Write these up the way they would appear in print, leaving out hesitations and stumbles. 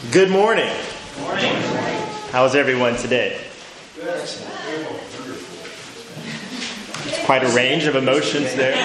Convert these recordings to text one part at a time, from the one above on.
Good morning. Good morning. How's everyone today? Good. It's quite a range of emotions there.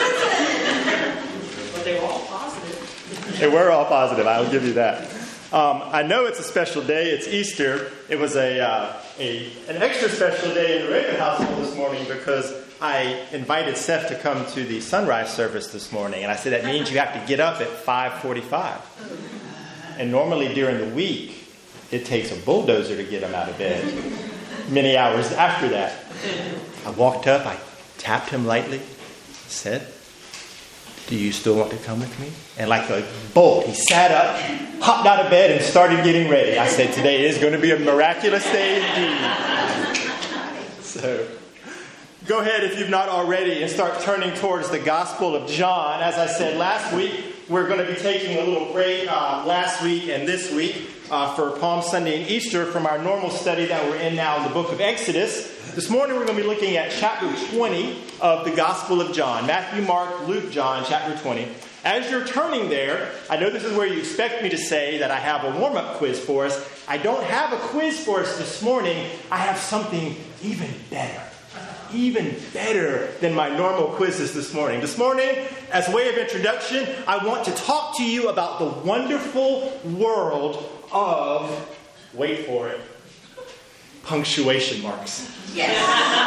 But they were all positive. They were all positive, I'll give you that. I know it's a special day. It's Easter. It was an extra special day in the Raven household this morning because I invited Seth to come to the sunrise service this morning. And I said, that means you have to get up at 5:45. And normally during the week, it takes a bulldozer to get him out of bed. Many hours after that, I walked up, I tapped him lightly, said, "Do you still want to come with me?" And like a bolt, he sat up, hopped out of bed, and started getting ready. I said, today is going to be a miraculous day indeed. So, go ahead if you've not already and start turning towards the Gospel of John. As I said last week, we're going to be taking a little break last week and this week for Palm Sunday and Easter from our normal study that we're in now in the book of Exodus. This morning we're going to be looking at chapter 20 of the Gospel of John. Matthew, Mark, Luke, John, chapter 20. As you're turning there, I know this is where you expect me to say that I have a warm-up quiz for us. I don't have a quiz for us this morning. I have something even better. Even better than my normal quizzes this morning. This morning, as a way of introduction, I want to talk to you about the wonderful world of, wait for it, punctuation marks. Yes.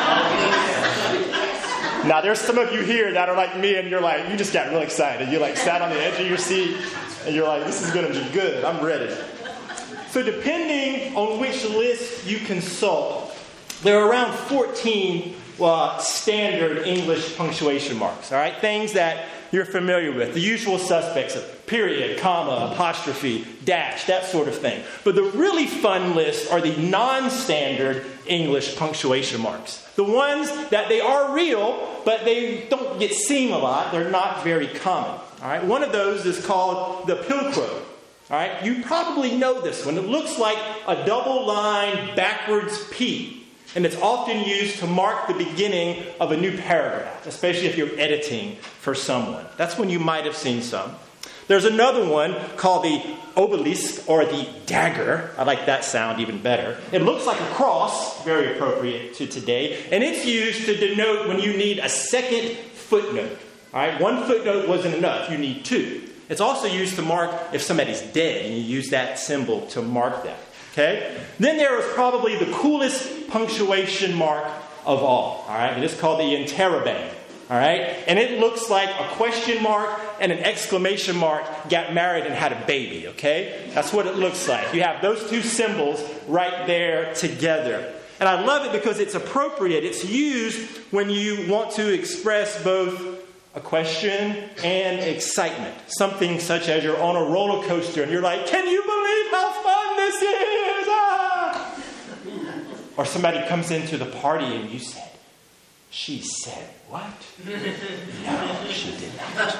Now, there's some of you here that are like me and you're like, you just got real excited. You like sat on the edge of your seat and you're like, this is going to be good. I'm ready. So depending on which list you consult, there are around 14 standard English punctuation marks, all right? Things that you're familiar with. The usual suspects of period, comma, apostrophe, dash, that sort of thing. But the really fun list are the non-standard English punctuation marks. The ones that they are real, but they don't get seen a lot. They're not very common, all right? One of those is called the Pilcrow. All right? You probably know this one. It looks like a double-line backwards P. And it's often used to mark the beginning of a new paragraph, especially if you're editing for someone. That's when you might have seen some. There's another one called the obelisk or the dagger. I like that sound even better. It looks like a cross, very appropriate to today. And it's used to denote when you need a second footnote. All right? One footnote wasn't enough. You need two. It's also used to mark if somebody's dead, and you use that symbol to mark that. Okay? Then there is probably the coolest punctuation mark of all right? And it's called the interrobang. All right? And it looks like a question mark and an exclamation mark got married and had a baby. Okay? That's what it looks like. You have those two symbols right there together. And I love it because it's appropriate. It's used when you want to express both a question and excitement. Something such as you're on a roller coaster and you're like, can you believe how fun this is? Ah! Or somebody comes into the party and you said, she said what? No, she did not.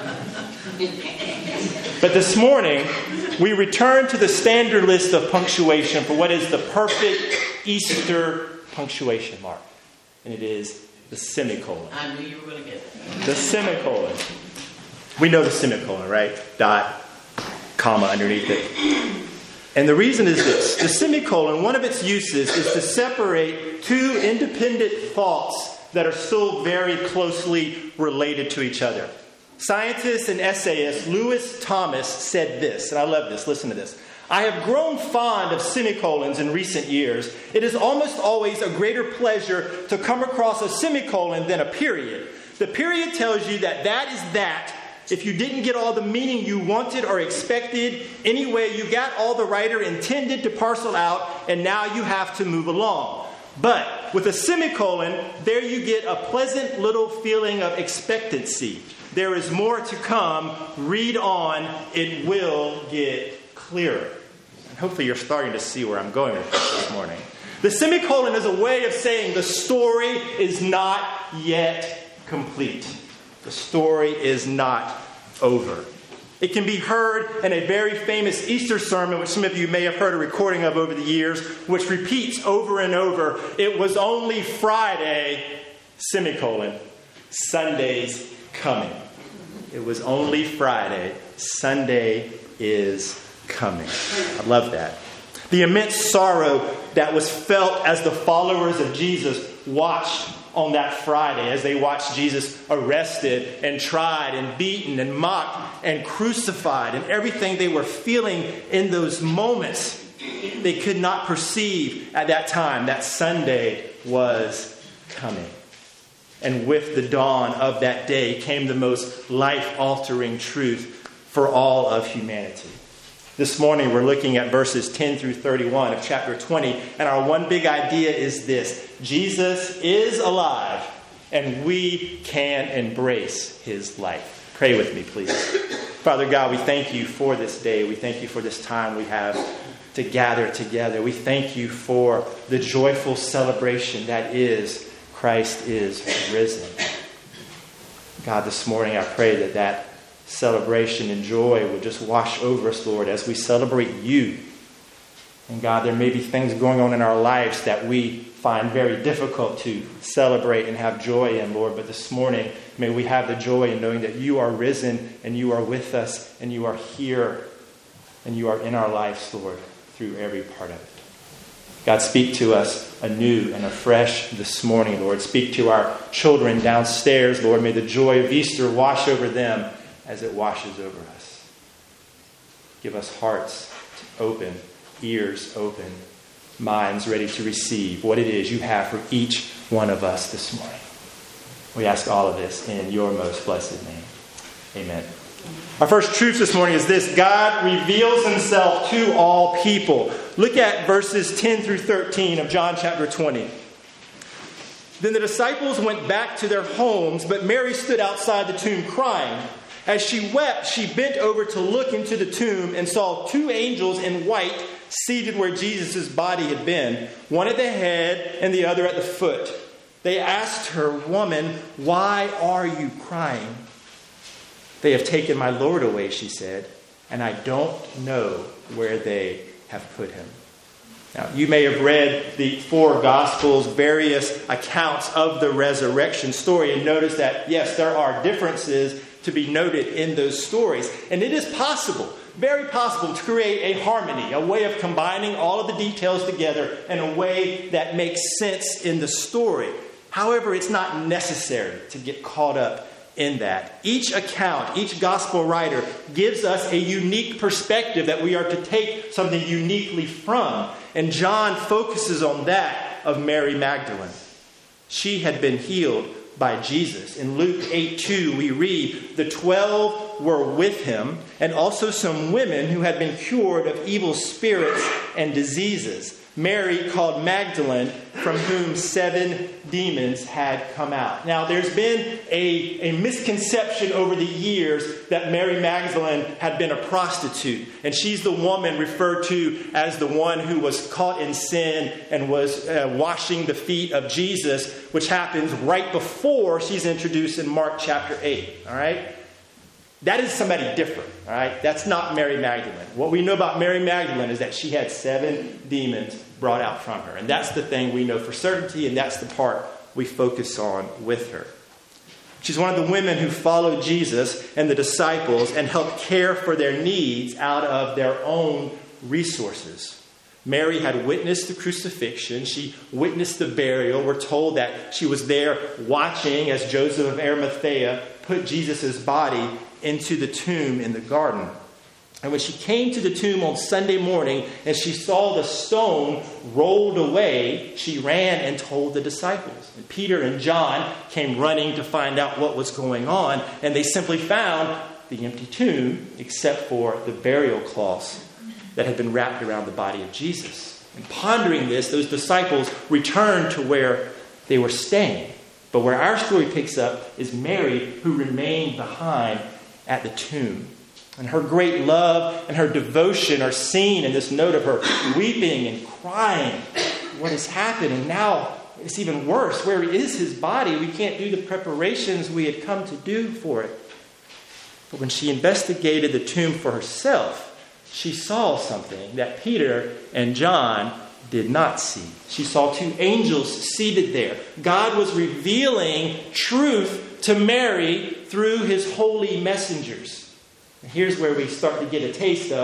But this morning, we return to the standard list of punctuation for what is the perfect Easter punctuation mark. And it is the semicolon. I knew you were going to get it. The semicolon. We know the semicolon, right? Dot, comma underneath it. And the reason is this. The semicolon, one of its uses is to separate two independent thoughts that are still very closely related to each other. Scientist and essayist Lewis Thomas said this, and I love this. Listen to this. I have grown fond of semicolons in recent years. It is almost always a greater pleasure to come across a semicolon than a period. The period tells you that that is that. If you didn't get all the meaning you wanted or expected, anyway, you got all the writer intended to parcel out, and now you have to move along. But with a semicolon, there you get a pleasant little feeling of expectancy. There is more to come. Read on. It will get clearer. And hopefully you're starting to see where I'm going with this morning. The semicolon is a way of saying the story is not yet complete. The story is not over. It can be heard in a very famous Easter sermon, which some of you may have heard a recording of over the years, which repeats over and over, it was only Friday, semicolon, Sunday's coming. It was only Friday, Sunday is coming. I love that. The immense sorrow that was felt as the followers of Jesus watched on that Friday, as they watched Jesus arrested and tried and beaten and mocked and crucified, and everything they were feeling in those moments, they could not perceive at that time that Sunday was coming. And with the dawn of that day came the most life-altering truth for all of humanity. This morning we're looking at verses 10 through 31 of chapter 20, and our one big idea is this: Jesus is alive, and we can embrace his life. Pray with me, please. Father God, we thank you for this day. We thank you for this time we have to gather together. We thank you for the joyful celebration that is Christ is risen. God, this morning I pray that celebration and joy would just wash over us, Lord, as we celebrate you. And God, there may be things going on in our lives that we find very difficult to celebrate and have joy in, Lord. But this morning, may we have the joy in knowing that you are risen and you are with us and you are here and you are in our lives, Lord, through every part of it. God, speak to us anew and afresh this morning, Lord. Speak to our children downstairs, Lord. May the joy of Easter wash over them as it washes over us. Give us hearts open, ears open, minds ready to receive what it is you have for each one of us this morning. We ask all of this in your most blessed name. Amen. Our first truth this morning is this: God reveals himself to all people. Look at verses 10 through 13 of John chapter 20. Then the disciples went back to their homes, but Mary stood outside the tomb crying. As she wept, she bent over to look into the tomb and saw two angels in white seated where Jesus' body had been, one at the head and the other at the foot. They asked her, "Woman, why are you crying?" "They have taken my Lord away," she said, "and I don't know where they have put him." Now, you may have read the four Gospels, various accounts of the resurrection story, and notice that, yes, there are differences to be noted in those stories. And it is possible, very possible, to create a harmony, a way of combining all of the details together in a way that makes sense in the story. However, it's not necessary to get caught up in that. Each account, each gospel writer gives us a unique perspective that we are to take something uniquely from. And John focuses on that of Mary Magdalene. She had been healed by Jesus. In Luke 8:2, we read, "The 12 were with him, and also some women who had been cured of evil spirits and diseases. Mary called Magdalene, from whom 7 demons had come out." Now, there's been a misconception over the years that Mary Magdalene had been a prostitute. And she's the woman referred to as the one who was caught in sin and was washing the feet of Jesus, which happens right before she's introduced in Mark chapter 8. All right? That is somebody different. All right? That's not Mary Magdalene. What we know about Mary Magdalene is that she had 7 demons brought out from her. And that's the thing we know for certainty, and that's the part we focus on with her. She's one of the women who followed Jesus and the disciples and helped care for their needs out of their own resources. Mary had witnessed the crucifixion. She witnessed the burial. We're told that she was there watching as Joseph of Arimathea put Jesus' body into the tomb in the garden. And when she came to the tomb on Sunday morning and she saw the stone rolled away, she ran and told the disciples. And Peter and John came running to find out what was going on. And they simply found the empty tomb except for the burial cloths that had been wrapped around the body of Jesus. And pondering this, those disciples returned to where they were staying. But where our story picks up is Mary, who remained behind at the tomb. And her great love and her devotion are seen in this note of her weeping and crying. What has happened? And now it's even worse. Where is his body? We can't do the preparations we had come to do for it. But when she investigated the tomb for herself, she saw something that Peter and John did not see. She saw 2 angels seated there. God was revealing truth to Mary through his holy messengers. And here's where we start to get a taste of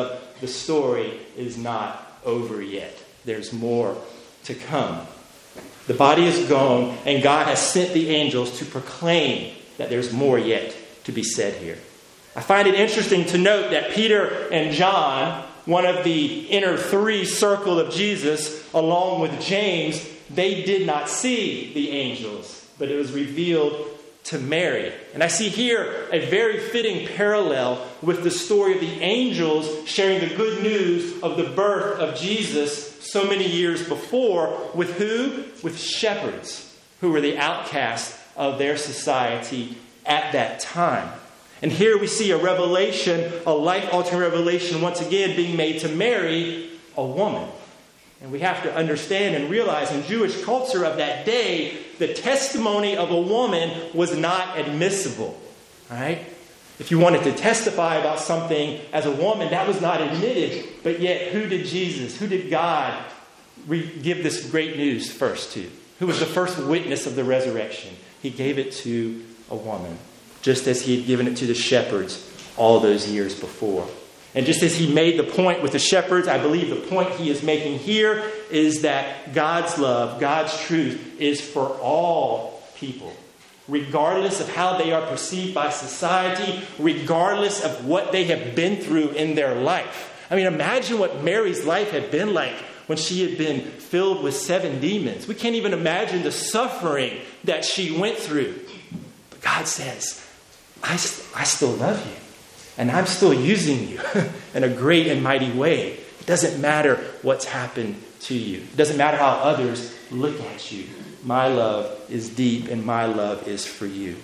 the story is not over yet. There's more to come. The body is gone, and God has sent the angels to proclaim that there's more yet to be said here. I find it interesting to note that Peter and John, one of the inner three circle of Jesus, along with James, they did not see the angels, but it was revealed to Mary. And I see here a very fitting parallel with the story of the angels sharing the good news of the birth of Jesus so many years before. With who? With shepherds, who were the outcasts of their society at that time. And here we see a revelation, a life-altering revelation, once again being made to Mary, a woman. And we have to understand and realize in Jewish culture of that day, the testimony of a woman was not admissible. All right? If you wanted to testify about something as a woman, that was not admitted. But yet, who did God give this great news first to? Who was the first witness of the resurrection? He gave it to a woman, just as he had given it to the shepherds all those years before. And just as he made the point with the shepherds, I believe the point he is making here is that God's love, God's truth is for all people, regardless of how they are perceived by society, regardless of what they have been through in their life. I mean, imagine what Mary's life had been like when she had been filled with 7 demons. We can't even imagine the suffering that she went through. But God says, I still love you. And I'm still using you in a great and mighty way. It doesn't matter what's happened to you. It doesn't matter how others look at you. My love is deep and my love is for you.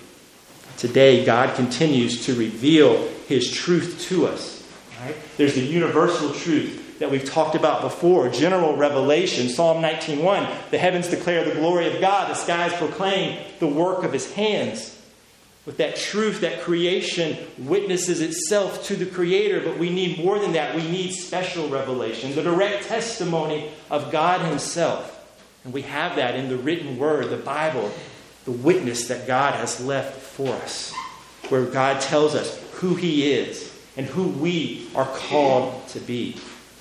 Today, God continues to reveal his truth to us. Right? There's the universal truth that we've talked about before. General revelation, Psalm 19:1. The heavens declare the glory of God. The skies proclaim the work of his hands. With that truth, that creation witnesses itself to the Creator. But we need more than that. We need special revelation, the direct testimony of God himself. And we have that in the written word, the Bible, the witness that God has left for us, where God tells us who he is and who we are called to be.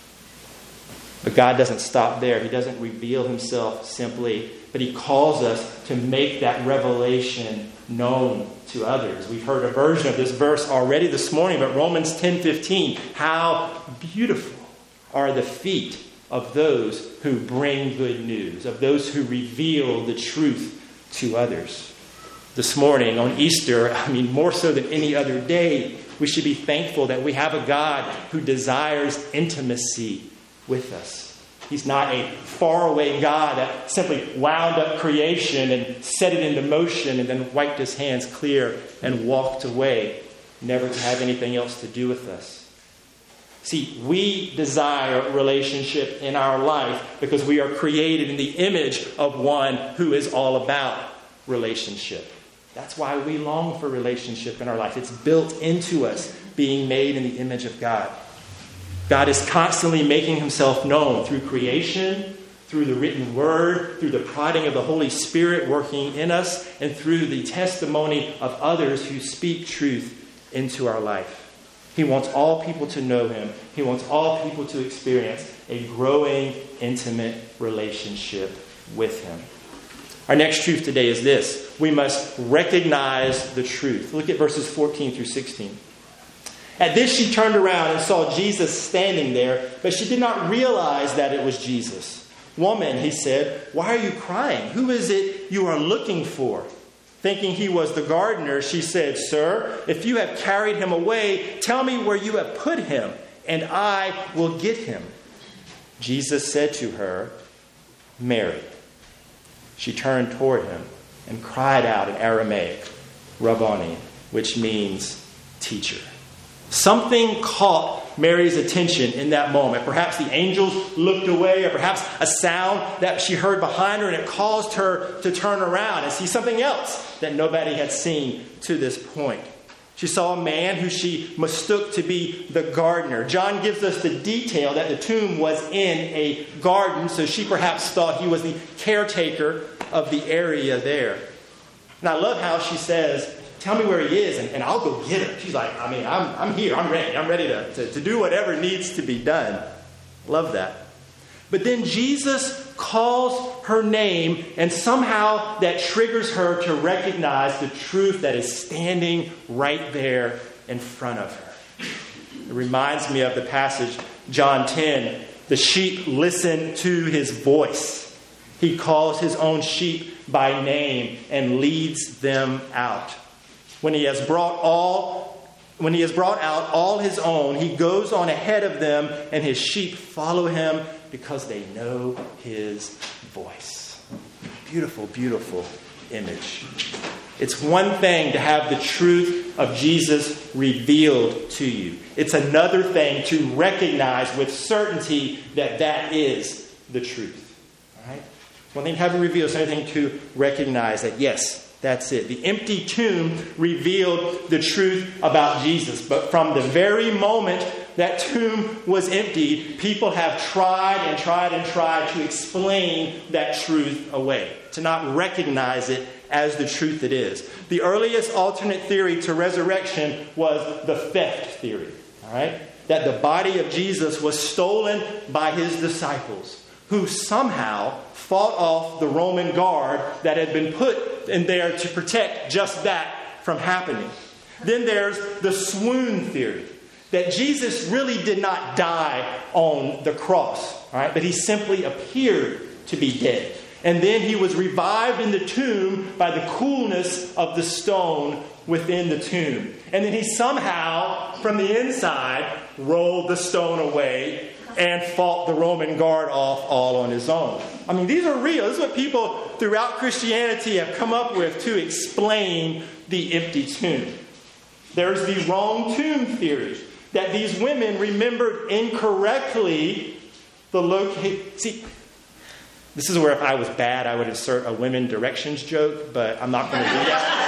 But God doesn't stop there. He doesn't reveal himself simply, but he calls us to make that revelation known to others. We've heard a version of this verse already this morning, but Romans 10:15, how beautiful are the feet of those who bring good news, of those who reveal the truth to others. This morning on Easter, more so than any other day, we should be thankful that we have a God who desires intimacy with us. He's not a faraway God that simply wound up creation and set it into motion and then wiped his hands clear and walked away, never to have anything else to do with us. See, we desire a relationship in our life because we are created in the image of one who is all about relationship. That's why we long for relationship in our life. It's built into us, being made in the image of God. God is constantly making himself known through creation, through the written word, through the prodding of the Holy Spirit working in us, and through the testimony of others who speak truth into our life. He wants all people to know him. He wants all people to experience a growing, intimate relationship with him. Our next truth today is this. We must recognize the truth. Look at verses 14 through 16. At this, she turned around and saw Jesus standing there, but she did not realize that it was Jesus. Woman, he said, why are you crying? Who is it you are looking for? Thinking he was the gardener, she said, Sir, if you have carried him away, tell me where you have put him, and I will get him. Jesus said to her, Mary. She turned toward him and cried out in Aramaic, Rabboni, which means teacher. Something caught Mary's attention in that moment. Perhaps the angels looked away, or perhaps a sound that she heard behind her, and it caused her to turn around and see something else that nobody had seen to this point. She saw a man who she mistook to be the gardener. John gives us the detail that the tomb was in a garden, so she perhaps thought he was the caretaker of the area there. And I love how she says, tell me where he is, and I'll go get him. She's like, I'm here. I'm ready. I'm ready to do whatever needs to be done. Love that. But then Jesus calls her name, and somehow that triggers her to recognize the truth that is standing right there in front of her. It reminds me of the passage, John 10. The sheep listen to his voice. He calls his own sheep by name and leads them out. When he has brought out all his own, he goes on ahead of them, and his sheep follow him because they know his voice. Beautiful, beautiful image. It's one thing to have the truth of Jesus revealed to you. It's another thing to recognize with certainty that that is the truth. All right? One thing to have it revealed, it's another thing to recognize that, yes, that's it. The empty tomb revealed the truth about Jesus. But from the very moment that tomb was emptied, people have tried to explain that truth away, to not recognize it as the truth it is. The earliest alternate theory to resurrection was the theft theory. All right? That the body of Jesus was stolen by his disciples, who somehow fought off the Roman guard that had been put in there to protect just that from happening. Then there's the swoon theory, that Jesus really did not die on the cross, right? But he simply appeared to be dead. And then he was revived in the tomb by the coolness of the stone within the tomb. And then he somehow, from the inside, rolled the stone away and fought the Roman guard off all on his own. I mean, these are real. This is what people throughout Christianity have come up with to explain the empty tomb. There's the wrong tomb theory, that these women remembered incorrectly the location. See, this is where if I was bad, I would insert a women directions joke, but I'm not going to do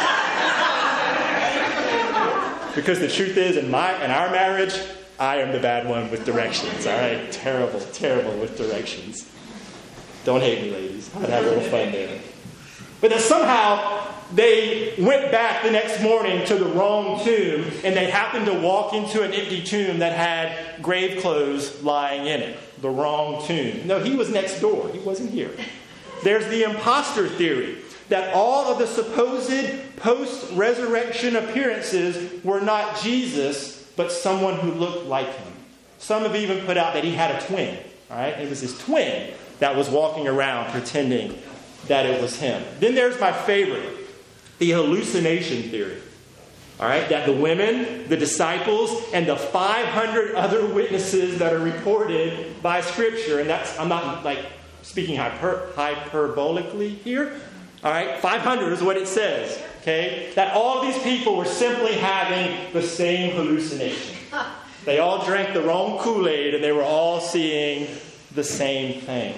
that. Because the truth is, in our marriage, I am the bad one with directions. All right? Terrible with directions. Don't hate me, ladies. I'd have a little fun there. But then somehow they went back the next morning to the wrong tomb, and they happened to walk into an empty tomb that had grave clothes lying in it. The wrong tomb. No, he was next door. He wasn't here. There's the imposter theory, that all of the supposed post-resurrection appearances were not Jesus, but someone who looked like him. Some have even put out that he had a twin. All right? It was his twin that was walking around pretending that it was him. Then there's my favorite, the hallucination theory. All right? That the women, the disciples, and the 500 other witnesses that are reported by Scripture, and I'm not like speaking hyperbolically here. All right? 500 is what it says. Okay? That all of these people were simply having the same hallucination. They all drank the wrong Kool-Aid, and they were all seeing the same thing.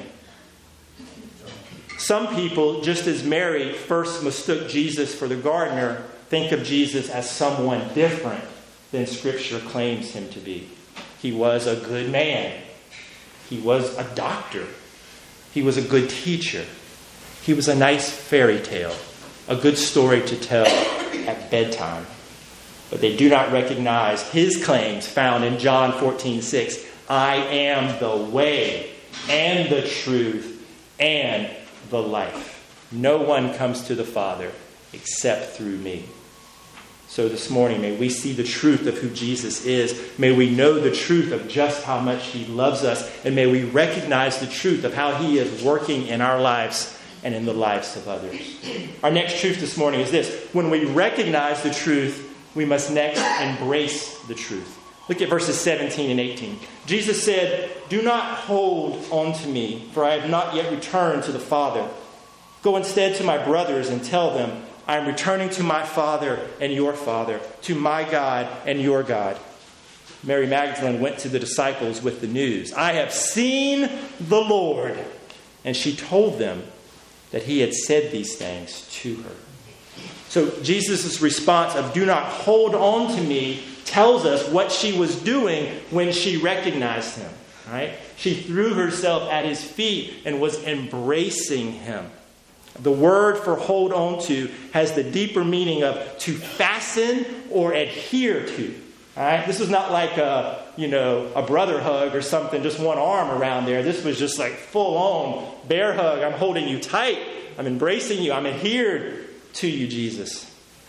Some people, just as Mary first mistook Jesus for the gardener, think of Jesus as someone different than Scripture claims him to be. He was a good man. He was a doctor. He was a good teacher. He was a nice fairy tale, a good story to tell at bedtime. But they do not recognize his claims found in John 14:6. I am the way and the truth and the life. No one comes to the Father except through me. So this morning, may we see the truth of who Jesus is. May we know the truth of just how much he loves us. And may we recognize the truth of how he is working in our lives and in the lives of others. Our next truth this morning is this. When we recognize the truth, we must next embrace the truth. Look at verses 17 and 18. Jesus said, do not hold on to me, for I have not yet returned to the Father. Go instead to my brothers and tell them, I am returning to my Father and your Father, to my God and your God. Mary Magdalene went to the disciples with the news. I have seen the Lord. And she told them that he had said these things to her. So Jesus' response of do not hold on to me tells us what she was doing when she recognized him. Right? She threw herself at his feet and was embracing him. The word for hold on to has the deeper meaning of to fasten or adhere to. All right? This was not like a brother hug or something, just one arm around there. This was just like full on bear hug. I'm holding you tight. I'm embracing you. I'm adhered to you, Jesus.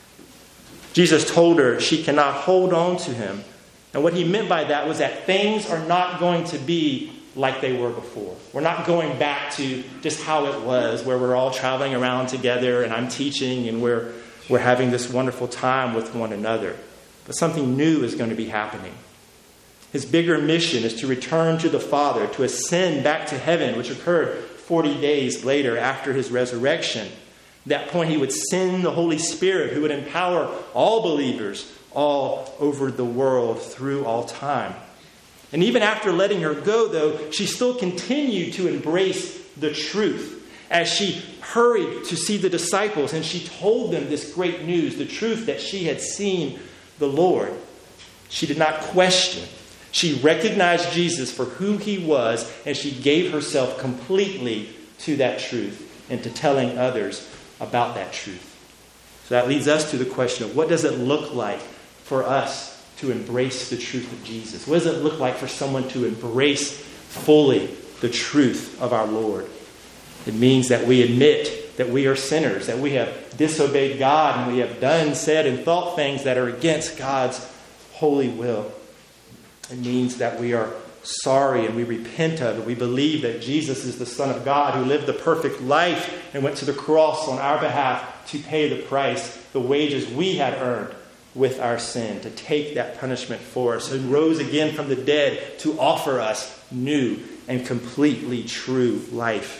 Jesus told her she cannot hold on to him. And what he meant by that was that things are not going to be like they were before. We're not going back to just how it was, where we're all traveling around together and I'm teaching and we're having this wonderful time with one another. But something new is going to be happening. His bigger mission is to return to the Father, to ascend back to heaven, which occurred 40 days later after his resurrection. At that point, he would send the Holy Spirit who would empower all believers all over the world through all time. And even after letting her go, though, she still continued to embrace the truth as she hurried to see the disciples and she told them this great news, the truth that she had seen the Lord. She did not question. She recognized Jesus for who he was, and she gave herself completely to that truth and to telling others about that truth. So that leads us to the question of what does it look like for us to embrace the truth of Jesus? What does it look like for someone to embrace fully the truth of our Lord? It means that we admit that we are sinners, that we have disobeyed God, and we have done, said, and thought things that are against God's holy will. It means that we are sorry and we repent of it. We believe that Jesus is the Son of God who lived the perfect life and went to the cross on our behalf to pay the price, the wages we had earned with our sin, to take that punishment for us, and rose again from the dead to offer us new and completely true life.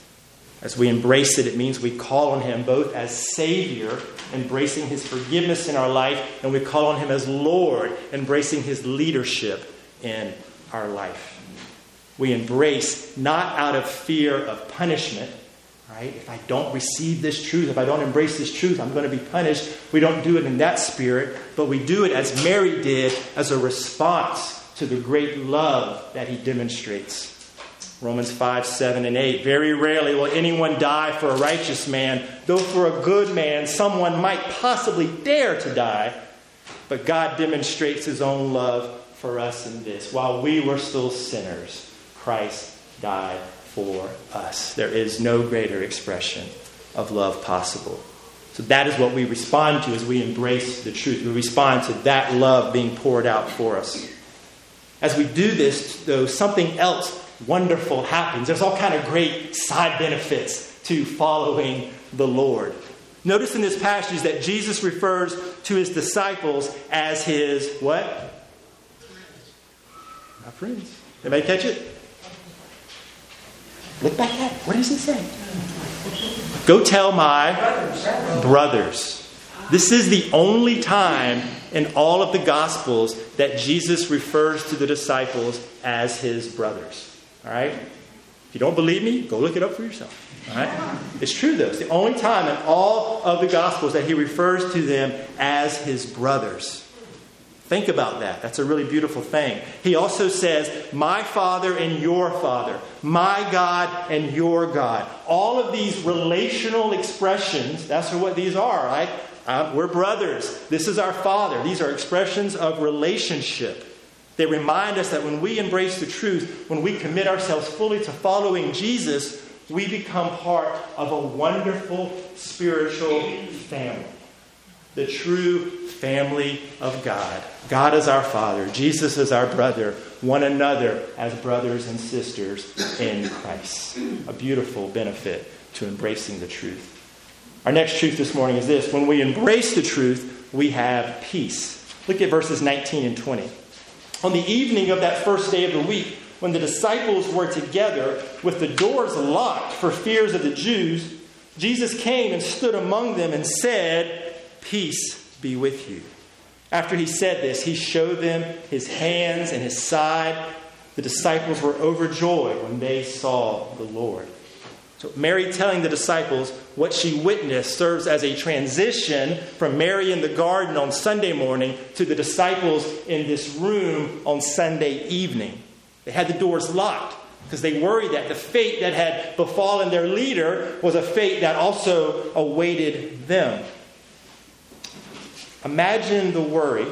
As we embrace it, it means we call on him both as Savior, embracing his forgiveness in our life, and we call on him as Lord, embracing his leadership in our life. We embrace not out of fear of punishment, right? If I don't receive this truth, if I don't embrace this truth, I'm going to be punished. We don't do it in that spirit, but we do it as Mary did, as a response to the great love that he demonstrates. Romans 5, 7, and 8. Very rarely will anyone die for a righteous man, though for a good man someone might possibly dare to die. But God demonstrates his own love for us in this. While we were still sinners, Christ died for us. There is no greater expression of love possible. So that is what we respond to as we embrace the truth. We respond to that love being poured out for us. As we do this, though, something else wonderful happens. There's all kind of great side benefits to following the Lord. Notice in this passage that Jesus refers to his disciples as his what? My friends. Anybody catch it? Look back at it. What does it say? Go tell my brothers. This is the only time in all of the Gospels that Jesus refers to the disciples as his brothers. All right? If you don't believe me, go look it up for yourself. All right? It's true, though. It's the only time in all of the Gospels that he refers to them as his brothers. Think about that. That's a really beautiful thing. He also says, my Father and your Father, my God and your God. All of these relational expressions, that's what these are, right? We're brothers. This is our Father. These are expressions of relationship. They remind us that when we embrace the truth, when we commit ourselves fully to following Jesus, we become part of a wonderful spiritual family. The true family of God. God is our Father. Jesus is our brother. One another as brothers and sisters in Christ. A beautiful benefit to embracing the truth. Our next truth this morning is this. When we embrace the truth, we have peace. Look at verses 19 and 20. On the evening of that first day of the week, when the disciples were together with the doors locked for fears of the Jews, Jesus came and stood among them and said, peace be with you. After he said this, he showed them his hands and his side. The disciples were overjoyed when they saw the Lord. So Mary telling the disciples what she witnessed serves as a transition from Mary in the garden on Sunday morning to the disciples in this room on Sunday evening. They had the doors locked. because they worried that the fate that had befallen their leader was a fate that also awaited them. Imagine the worry.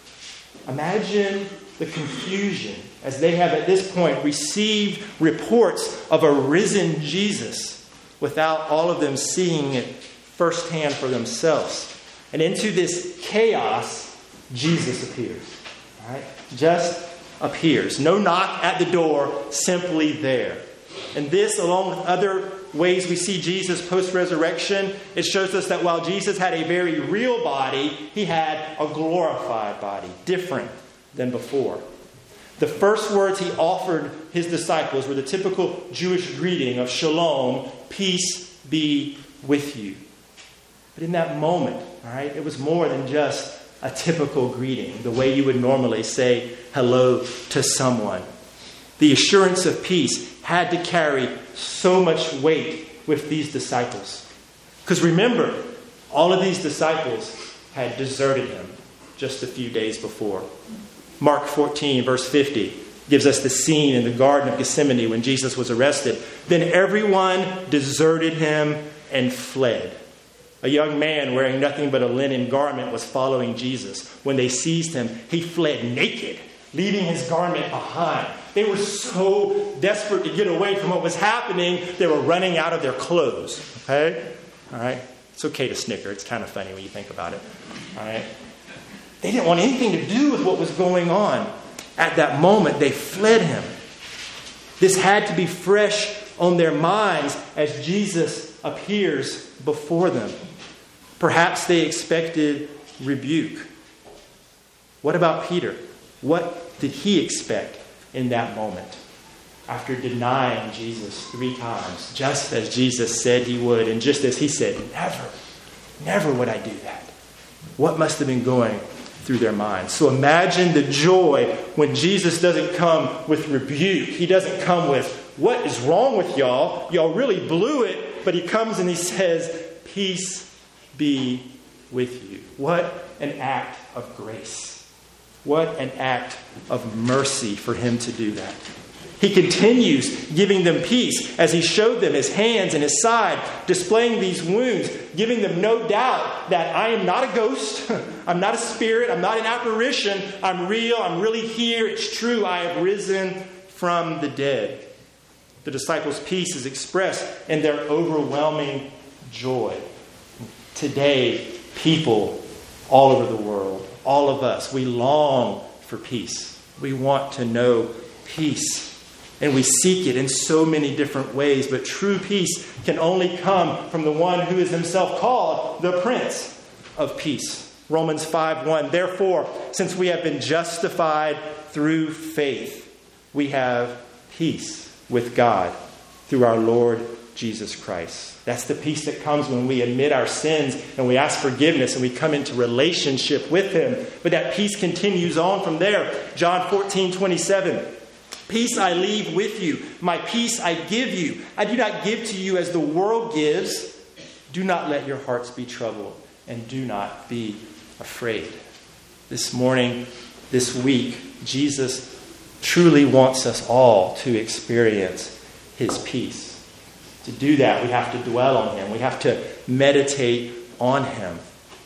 Imagine the confusion as they have at this point received reports of a risen Jesus without all of them seeing it firsthand for themselves. And into this chaos, Jesus appears. All right? Just appears. No knock at the door, simply there. And this, along with other ways we see Jesus post-resurrection, it shows us that while Jesus had a very real body, he had a glorified body, different than before. The first words he offered his disciples were the typical Jewish greeting of shalom, peace be with you. But in that moment, all right, it was more than just a typical greeting, the way you would normally say hello to someone. The assurance of peace had to carry so much weight with these disciples. Because remember, all of these disciples had deserted him just a few days before. Mark 14, verse 50, gives us the scene in the Garden of Gethsemane when Jesus was arrested. Then everyone deserted him and fled. A young man wearing nothing but a linen garment was following Jesus. When they seized him, he fled naked, leaving his garment behind. They were so desperate to get away from what was happening, they were running out of their clothes. Okay? All right? It's okay to snicker. It's kind of funny when you think about it. All right? They didn't want anything to do with what was going on. At that moment, they fled him. This had to be fresh on their minds as Jesus appears before them. Perhaps they expected rebuke. What about Peter? What did he expect in that moment? After denying Jesus 3 times, just as Jesus said he would, and just as he said, never would I do that. What must have been going through their minds? So imagine the joy when Jesus doesn't come with rebuke. He doesn't come with, what is wrong with y'all? Y'all really blew it. But he comes and he says, peace be with you. What an act of grace. What an act of mercy for him to do that. He continues giving them peace as he showed them his hands and his side, displaying these wounds, giving them no doubt that I am not a ghost, I'm not a spirit, I'm not an apparition, I'm real, I'm really here, it's true, I have risen from the dead. The disciples' peace is expressed in their overwhelming joy. Today, people all over the world, all of us, we long for peace. We want to know peace. And we seek it in so many different ways. But true peace can only come from the one who is himself called the Prince of Peace. Romans 5:1. Therefore, since we have been justified through faith, we have peace with God through our Lord Jesus Christ. That's the peace that comes when we admit our sins and we ask forgiveness and we come into relationship with him. But that peace continues on from there. John 14:27. Peace I leave with you. My peace I give you. I do not give to you as the world gives. Do not let your hearts be troubled and do not be afraid. This morning, this week, Jesus truly wants us all to experience his peace. To do that, we have to dwell on him. We have to meditate on him.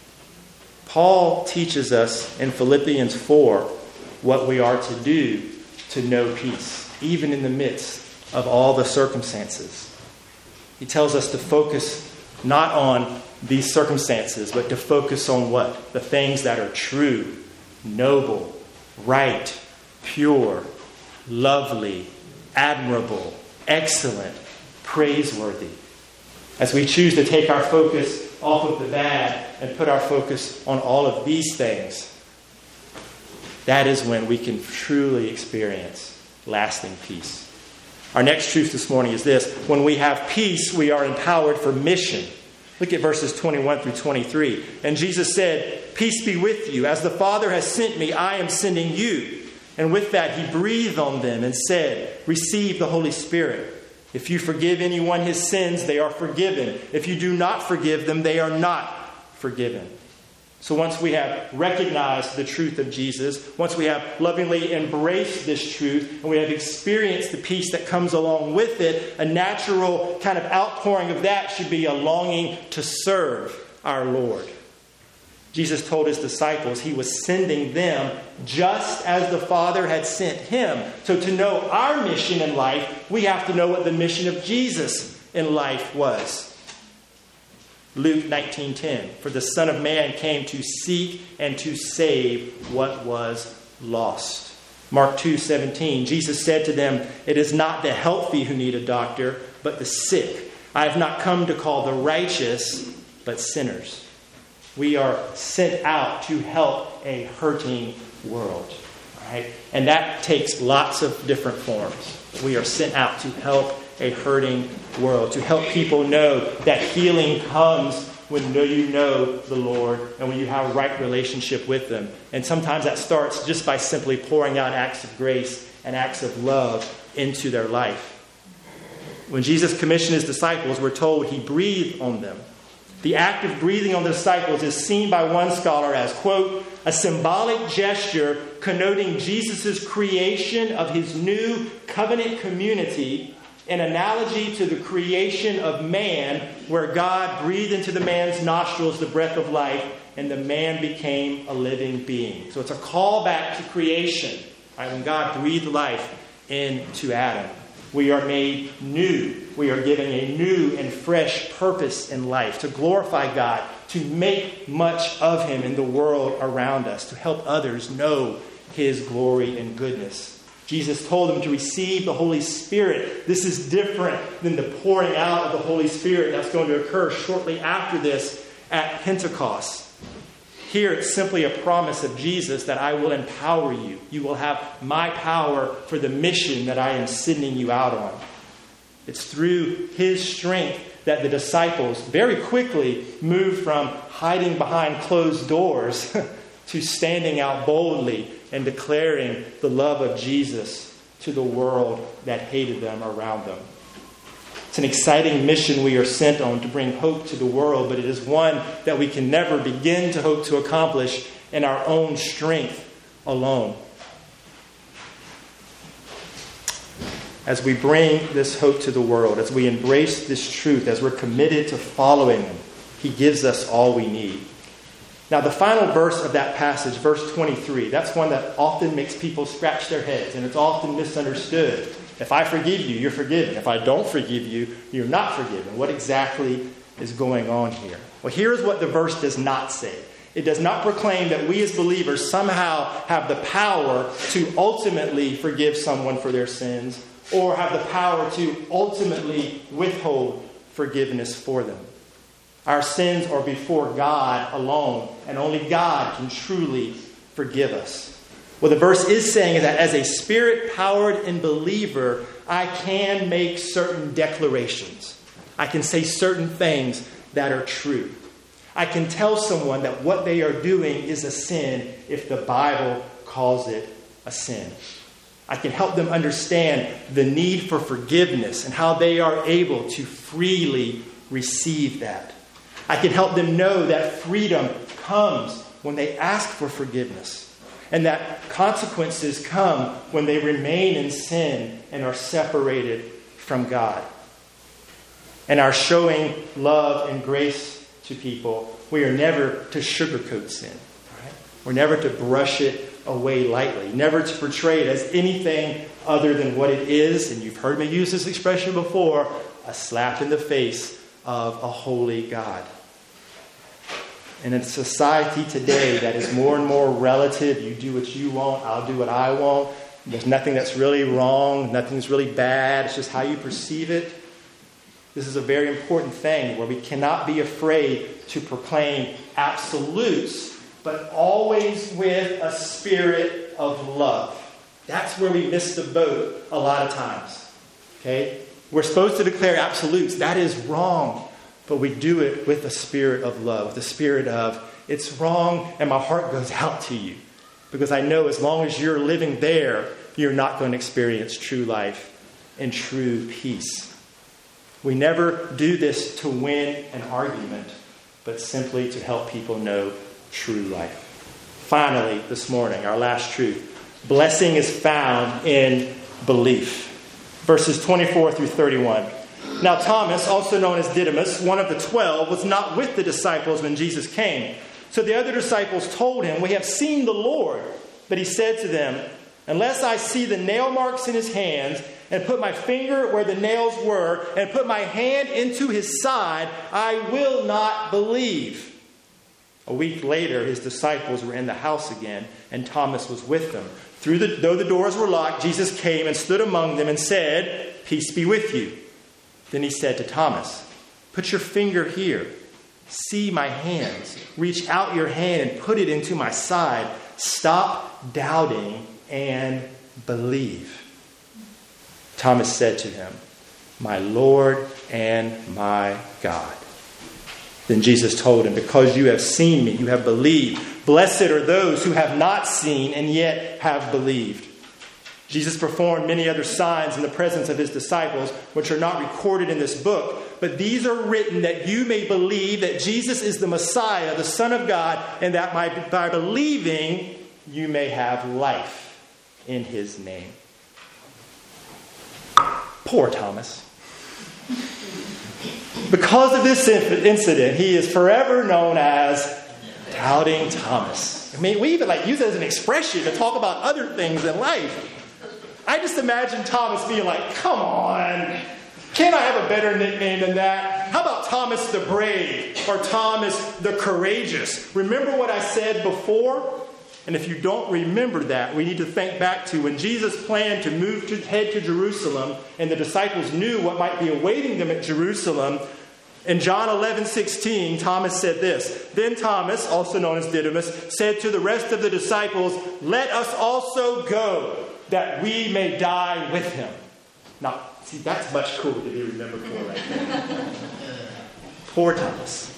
Paul teaches us in Philippians 4 what we are to do to know peace, even in the midst of all the circumstances. He tells us to focus not on these circumstances, but to focus on what? The things that are true, noble, right, pure, lovely, admirable, excellent, praiseworthy. As we choose to take our focus off of the bad and put our focus on all of these things, that is when we can truly experience lasting peace. Our next truth this morning is this. When we have peace, we are empowered for mission. Look at verses 21 through 23. And Jesus said, peace be with you. As the Father has sent me, I am sending you. And with that, he breathed on them and said, receive the Holy Spirit. If you forgive anyone his sins, they are forgiven. If you do not forgive them, they are not forgiven. So once we have recognized the truth of Jesus, once we have lovingly embraced this truth, and we have experienced the peace that comes along with it, a natural kind of outpouring of that should be a longing to serve our Lord. Jesus told his disciples he was sending them just as the Father had sent him. So to know our mission in life, we have to know what the mission of Jesus in life was. Luke 19:10, for the Son of Man came to seek and to save what was lost. Mark 2:17, Jesus said to them, it is not the healthy who need a doctor, but the sick. I have not come to call the righteous, but sinners. We are sent out to help a hurting world. Right? And that takes lots of different forms. We are sent out to help a hurting world, to help people know that healing comes when you know the Lord and when you have a right relationship with them. And sometimes that starts just by simply pouring out acts of grace and acts of love into their life. When Jesus commissioned his disciples, we're told he breathed on them. The act of breathing on the disciples is seen by one scholar as, quote, a symbolic gesture connoting Jesus' creation of his new covenant community, an analogy to the creation of man, where God breathed into the man's nostrils the breath of life, and the man became a living being. So it's a call back to creation, right? When God breathed life into Adam. We are made new. We are given a new and fresh purpose in life to glorify God, to make much of him in the world around us, to help others know his glory and goodness. Jesus told them to receive the Holy Spirit. This is different than the pouring out of the Holy Spirit that's going to occur shortly after this at Pentecost. Here it's simply a promise of Jesus that I will empower you. You will have my power for the mission that I am sending you out on. It's through his strength that the disciples very quickly moved from hiding behind closed doors to standing out boldly and declaring the love of Jesus to the world that hated them around them. It's an exciting mission we are sent on to bring hope to the world, but it is one that we can never begin to hope to accomplish in our own strength alone. As we bring this hope to the world, as we embrace this truth, as we're committed to following him, he gives us all we need. Now, the final verse of that passage, verse 23, that's one that often makes people scratch their heads, and it's often misunderstood. If I forgive you, you're forgiven. If I don't forgive you, you're not forgiven. What exactly is going on here? Well, here's what the verse does not say. It does not proclaim that we as believers somehow have the power to ultimately forgive someone for their sins or have the power to ultimately withhold forgiveness for them. Our sins are before God alone, and only God can truly forgive us. What the verse is saying is that as a Spirit-powered believer, I can make certain declarations. I can say certain things that are true. I can tell someone that what they are doing is a sin if the Bible calls it a sin. I can help them understand the need for forgiveness and how they are able to freely receive that. I can help them know that freedom comes when they ask for forgiveness, and that consequences come when they remain in sin and are separated from God. And our showing love and grace to people, we are never to sugarcoat sin. Right? We're never to brush it away lightly, never to portray it as anything other than what it is, and you've heard me use this expression before, a slap in the face of a holy God. In a society today that is more and more relative, you do what you want, I'll do what I want. There's nothing that's really wrong, nothing's really bad. It's just how you perceive it. This is a very important thing where we cannot be afraid to proclaim absolutes, but always with a spirit of love. That's where we miss the boat a lot of times. Okay? We're supposed to declare absolutes. That is wrong. But we do it with a spirit of love, with a spirit of, it's wrong and my heart goes out to you. Because I know as long as you're living there, you're not going to experience true life and true peace. We never do this to win an argument, but simply to help people know true life. Finally, this morning, our last truth. Blessing is found in belief. Verses 24 through 31. Now Thomas, also known as Didymus, one of the 12, was not with the disciples when Jesus came. So the other disciples told him, "We have seen the Lord." But he said to them, "Unless I see the nail marks in his hands, and put my finger where the nails were, and put my hand into his side, I will not believe." A week later, his disciples were in the house again, and Thomas was with them. Though the doors were locked, Jesus came and stood among them and said, "Peace be with you." Then he said to Thomas, "Put your finger here. See my hands. Reach out your hand and put it into my side. Stop doubting and believe." Thomas said to him, "My Lord and my God." Then Jesus told him, "Because you have seen me, you have believed. Blessed are those who have not seen and yet have believed." Jesus performed many other signs in the presence of his disciples, which are not recorded in this book, but these are written that you may believe that Jesus is the Messiah, the Son of God, and that by believing you may have life in his name. Poor Thomas. Because of this incident, he is forever known as Doubting Thomas. I mean, we even use it as an expression to talk about other things in life. I just imagine Thomas being like, "Come on, can't I have a better nickname than that? How about Thomas the Brave or Thomas the Courageous?" Remember what I said before? And if you don't remember that, we need to think back to when Jesus planned to head to Jerusalem, and the disciples knew what might be awaiting them at Jerusalem. In John 11:16, Thomas said this, "Then Thomas, also known as Didymus, said to the rest of the disciples, 'Let us also go, that we may die with him.'" Now, see, that's much cooler to be remembered for right there. Poor Thomas.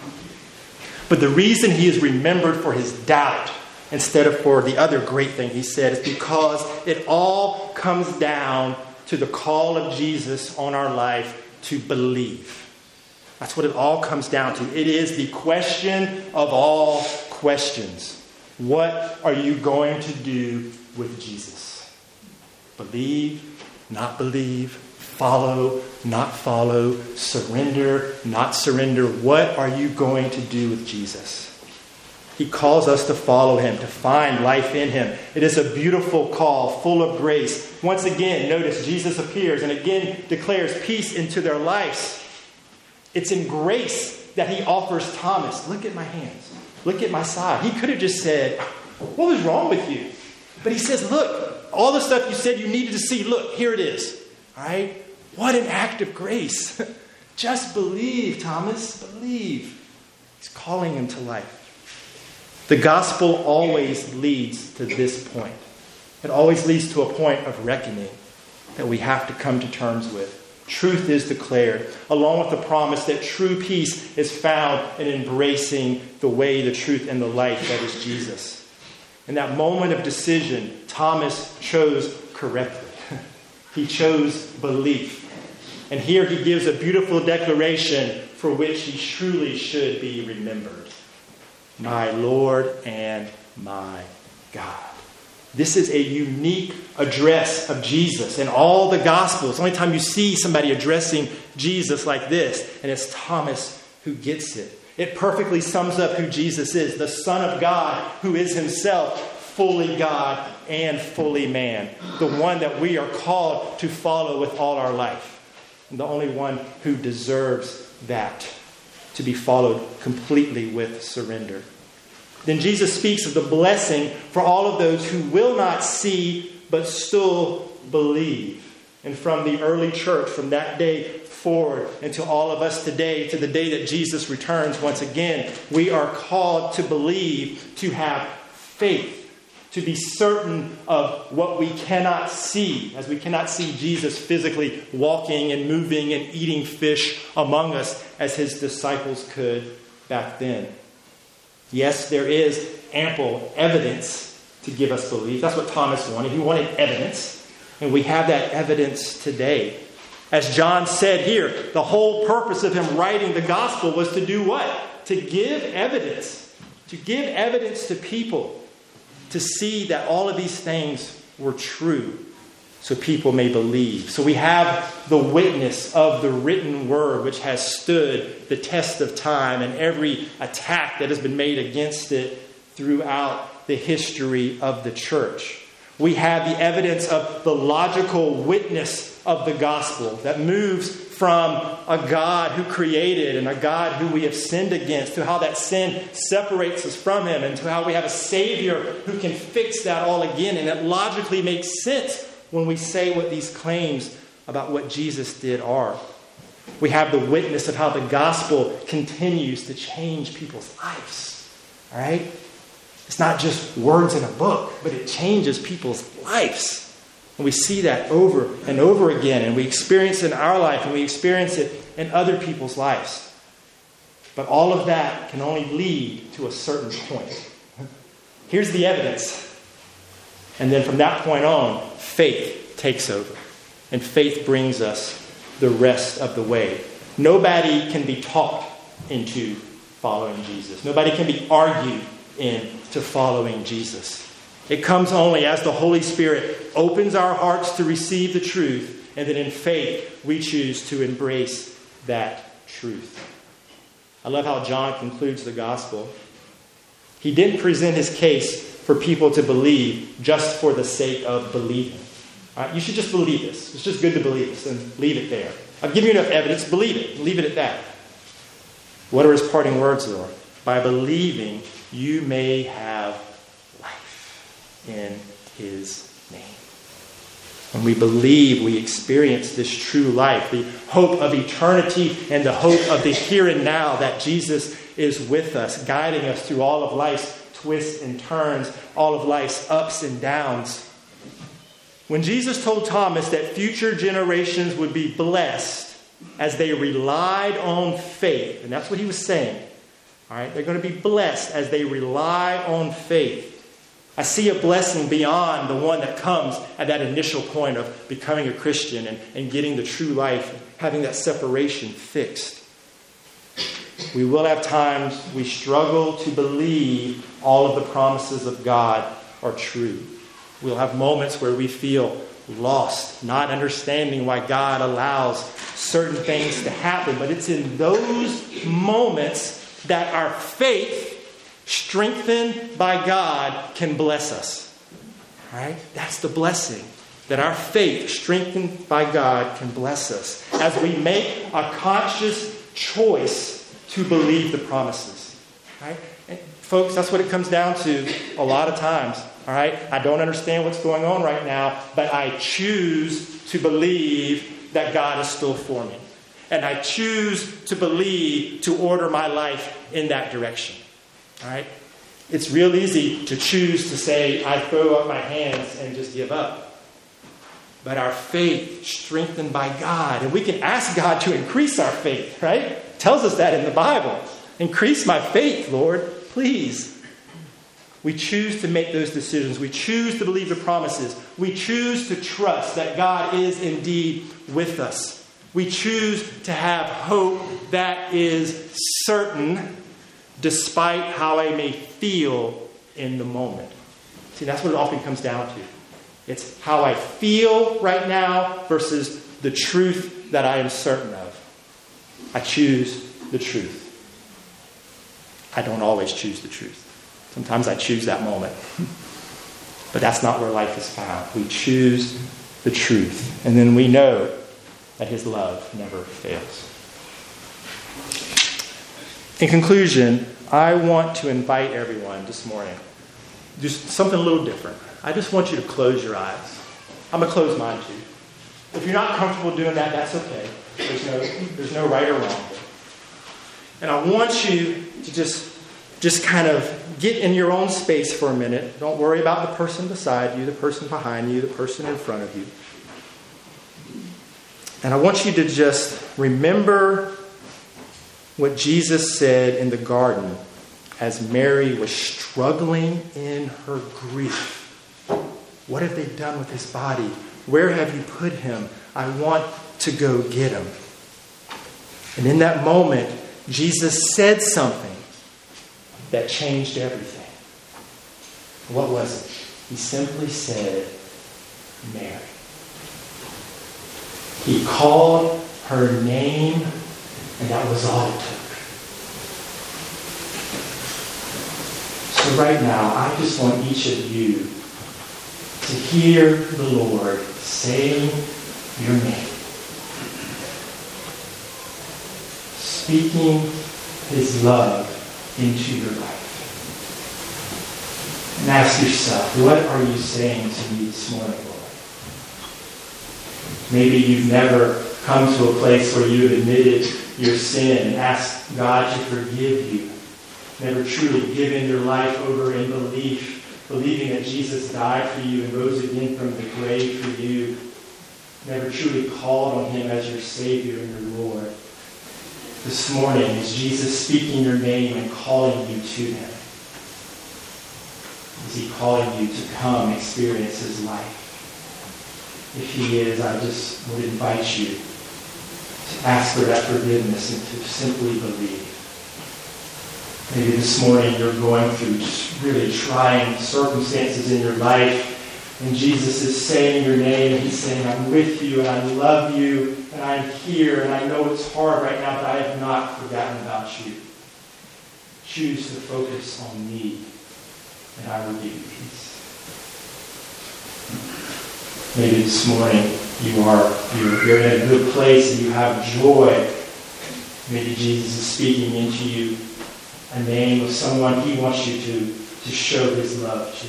But the reason he is remembered for his doubt instead of for the other great thing he said is because it all comes down to the call of Jesus on our life to believe. That's what it all comes down to. It is the question of all questions. What are you going to do with Jesus? Believe, not believe, follow, not follow, surrender, not surrender. What are you going to do with Jesus? He calls us to follow him, to find life in him. It is a beautiful call, full of grace. Once again, notice Jesus appears and again declares peace into their lives. It's in grace that he offers Thomas, "Look at my hands. Look at my side." He could have just said, "What was wrong with you?" But he says, "Look, all the stuff you said you needed to see, look, here it is." All right? What an act of grace. Just believe, Thomas. Believe. He's calling him to life. The gospel always leads to this point. It always leads to a point of reckoning that we have to come to terms with. Truth is declared, along with the promise that true peace is found in embracing the way, the truth, and the life that is Jesus. In that moment of decision, Thomas chose correctly. He chose belief. And here he gives a beautiful declaration for which he truly should be remembered. "My Lord and my God." This is a unique address of Jesus in all the Gospels. The only time you see somebody addressing Jesus like this, and it's Thomas who gets it. It perfectly sums up who Jesus is, the Son of God who is himself fully God and fully man, the one that we are called to follow with all our life, and the only one who deserves that, to be followed completely with surrender. Then Jesus speaks of the blessing for all of those who will not see but still believe. And from the early church, from that day forward, and to all of us today, to the day that Jesus returns once again, we are called to believe, to have faith, to be certain of what we cannot see, as we cannot see Jesus physically walking and moving and eating fish among us as his disciples could back then. Yes, there is ample evidence to give us belief. That's what Thomas wanted. He wanted evidence. And we have that evidence today. As John said here, the whole purpose of him writing the gospel was to do what? To give evidence. to give evidence to people to see that all of these things were true, so people may believe. So we have the witness of the written word, which has stood the test of time and every attack that has been made against it throughout the history of the church. We have the evidence of the logical witness of the gospel that moves from a God who created and a God who we have sinned against, to how that sin separates us from him, and to how we have a Savior who can fix that all again. And it logically makes sense when we say what these claims about what Jesus did are. We have the witness of how the gospel continues to change people's lives. All right? It's not just words in a book, but it changes people's lives. And we see that over and over again. And we experience it in our life, and we experience it in other people's lives. But all of that can only lead to a certain point. Here's the evidence. And then from that point on, faith takes over. And faith brings us the rest of the way. Nobody can be taught into following Jesus. Nobody can be argued into following Jesus. It comes only as the Holy Spirit opens our hearts to receive the truth, and then in faith we choose to embrace that truth. I love how John concludes the gospel. He didn't present his case for people to believe just for the sake of believing. All right, you should just believe this. It's just good to believe this and leave it there. I've given you enough evidence. Believe it. Leave it at that. What are his parting words, Lord? By believing, you may have life in his name. When we believe, we experience this true life, the hope of eternity and the hope of the here and now, that Jesus is with us, guiding us through all of life's twists and turns, all of life's ups and downs. When Jesus told Thomas that future generations would be blessed as they relied on faith, and that's what he was saying. All right, they're going to be blessed as they rely on faith. I see a blessing beyond the one that comes at that initial point of becoming a Christian and getting the true life, having that separation fixed. We will have times we struggle to believe all of the promises of God are true. We'll have moments where we feel lost, not understanding why God allows certain things to happen. But it's in those moments that our faith, strengthened by God, can bless us. All right? That's the blessing. That our faith, strengthened by God, can bless us as we make a conscious choice to believe the promises. All right? And folks, that's what it comes down to a lot of times. All right? I don't understand what's going on right now, but I choose to believe that God is still for me. And I choose to believe, to order my life in that direction. All right? It's real easy to choose to say, I throw up my hands and just give up. But our faith, strengthened by God, and we can ask God to increase our faith, right? It tells us that in the Bible. Increase my faith, Lord, please. We choose to make those decisions. We choose to believe the promises. We choose to trust that God is indeed with us. We choose to have hope that is certain, despite how I may feel in the moment. See, that's what it often comes down to. It's how I feel right now versus the truth that I am certain of. I choose the truth. I don't always choose the truth. Sometimes I choose that moment. But that's not where life is found. We choose the truth. And then we know that his love never fails. In conclusion, I want to invite everyone this morning, just something a little different. I just want you to close your eyes. I'm going to close mine too. If you're not comfortable doing that, that's okay. There's no right or wrong. And I want you to just kind of get in your own space for a minute. Don't worry about the person beside you, the person behind you, the person in front of you. And I want you to just remember what Jesus said in the garden as Mary was struggling in her grief. What have they done with his body? Where have you put him? I want to go get him. And in that moment, Jesus said something that changed everything. What was it? He simply said, Mary. He called her name, and that was all it took. So right now, I just want each of you to hear the Lord saying your name, speaking his love into your life. And ask yourself, what are you saying to me this morning, Lord? Maybe you've never come to a place where you've admitted your sin and asked God to forgive you. Never truly given your life over in believing that Jesus died for you and rose again from the grave for you. Never truly called on him as your Savior and your Lord. This morning, is Jesus speaking your name and calling you to him? Is he calling you to come experience his life? If he is, I just would invite you to ask for that forgiveness and to simply believe. Maybe this morning you're going through just really trying circumstances in your life, and Jesus is saying your name, and he's saying, I'm with you, and I love you, and I'm here, and I know it's hard right now, but I have not forgotten about you. Choose to focus on me, and I will give you peace. Maybe this morning you're in a good place and you have joy. Maybe Jesus is speaking into you a name of someone he wants you to show his love to.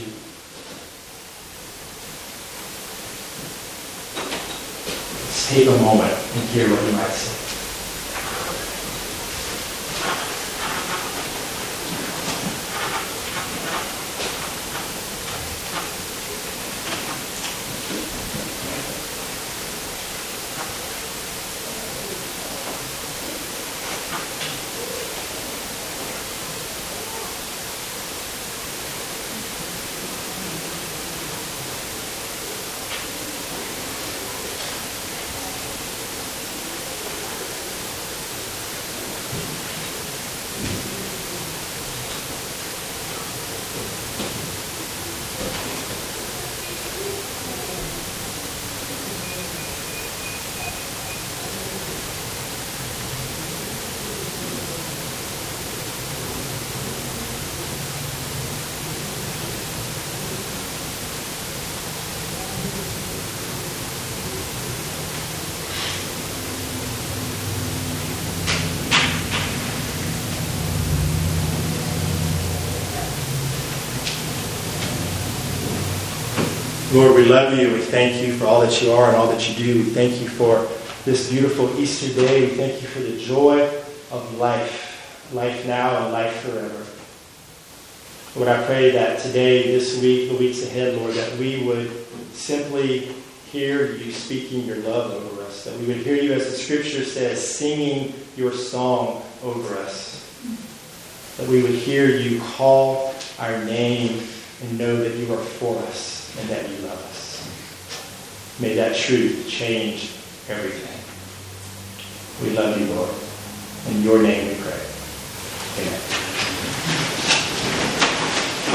Let's take a moment and hear what he might say. Lord, we love you. We thank you for all that you are and all that you do. We thank you for this beautiful Easter day. We thank you for the joy of life now and life forever. Lord, I pray that today, this week, the weeks ahead, Lord, that we would simply hear you speaking your love over us, that we would hear you, as the scripture says, singing your song over us, that we would hear you call our name and know that you are for us and that you love us. May that truth change everything. We love you, Lord. In your name we pray. Amen.